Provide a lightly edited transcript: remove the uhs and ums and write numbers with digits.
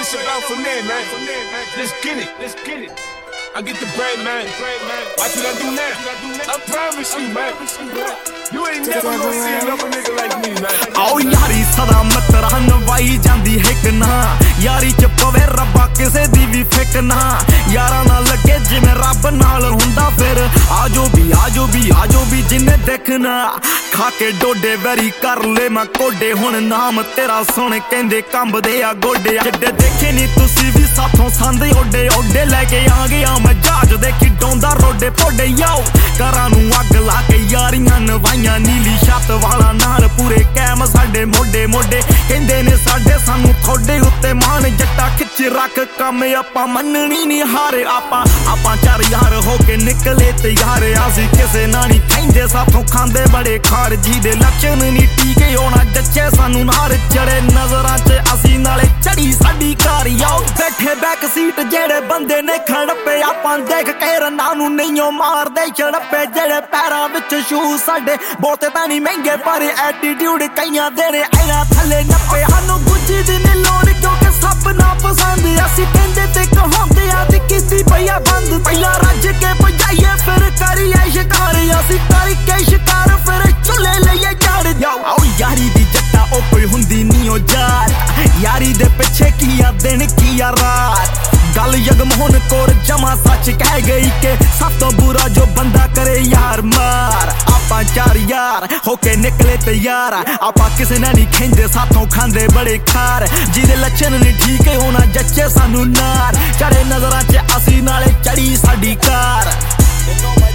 what's about for me, man. Let's get it, let's get it. I get the bread, man. Watch what I do now. I promise you, man. You ain't never gonna see another nigga like me, man. आओ यारी सदा मित्र नवाई जांदी हिक ना यारी च पवे रब्बा किसे दी भी फिक ना यारा ना लगे जिवें रब नाल हुंदा फिर आजो भी जिन्ने देखना खाके डोडे वैरी कर ले मैं कोडे हुण नाम तेरा सुन कहंदे कंबदे आ गोडे जिड्डे देखे नी तुसी भी साथों सांदे ओडे ओडे लेके आ गया मैं जहाज देखी डोंदा रोडे पोडे याओ घरां नूं अग ला के यारियां नवाइयां नीली छत वाला नाल पूरे कैम साडे मोडे मोडे कहंदे ने साडे सानू थोड़े उत्ते मान जट्टा खिच रख कम आपां मननी नी हारे आपां चार यार हो के निकले तैयार असी किसे ना नी खैंदे साथों खांदे बड़े खार जी दे लक्षण नी टीके होना जच्चे सानू नार चढ़े नजरां च असी नाले चढ़ी साडी कार याओ बैठे बैक सीट जेड़े बंदे ने खड़पे आपां देख के रन्ना नू नहींओ मार दे छड़पे जेड़े पैरां विच शू साडे बहुते तां नी महंगे पर एटीट्यूड कईयां दे ने ऐना थल्ले नप्पे सानू गुज्जी दी नी लोड़ क्योंकि सब ना पसंद असी कहंदे ते कहांदे आ ते किसी पईया बंद पहला रज के बजाइए फिर करिए शिकार असी करके शिकार फिर चुले लइए चढ़ जाओ आओ यारी दी जट्टा ओ कोई हुंदी नी ओ जार यारी दे पिछे किया दिन किया रात गल जगमोहन कौर जमा सच कह गई के सब तो बुरा जो बंदा करे यार मार आपां चार यार होके निकले तैयार आपां किसे ना नी खेंदे साथों खांदे बड़े खार जिदे लक्षण नी ठीक होना जच्चे सानू नार चढ़े नजरां च असी नाले चढ़ी साडी कार।